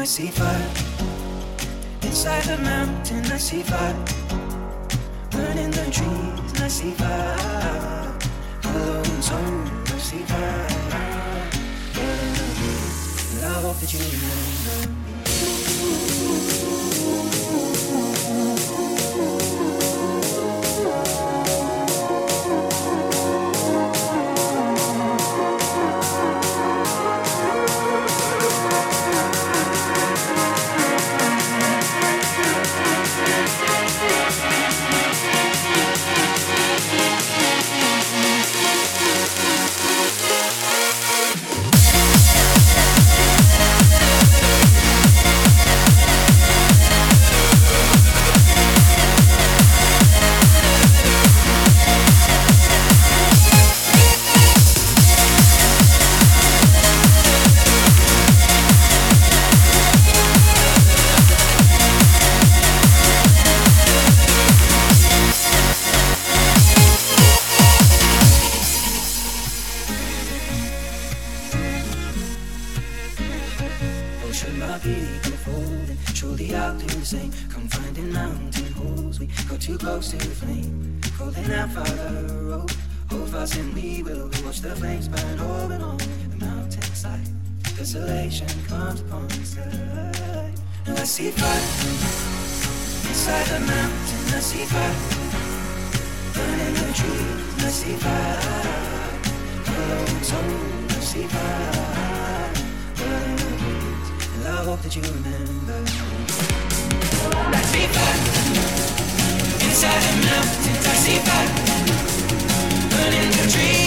I see fire. Inside the mountain, I see fire. Burning the trees, and I see fire. Alone zone, I see fire. Burning the trees, and I hope that you remember me. Should my vehicle folding? Surely I'll do the same. Come finding mountain holes. We go too close to the flame. Calling out Father Road. Hold fast and we will watch the flames burn over on the mountainside. Desolation comes upon the sky. Now I see fire. Inside the mountain I see fire. Burning the trees I see fire. Alone zone I see fire. Burning the trees. I hope that you remember. I see fire. Inside the mountains I see fire. Burning the trees.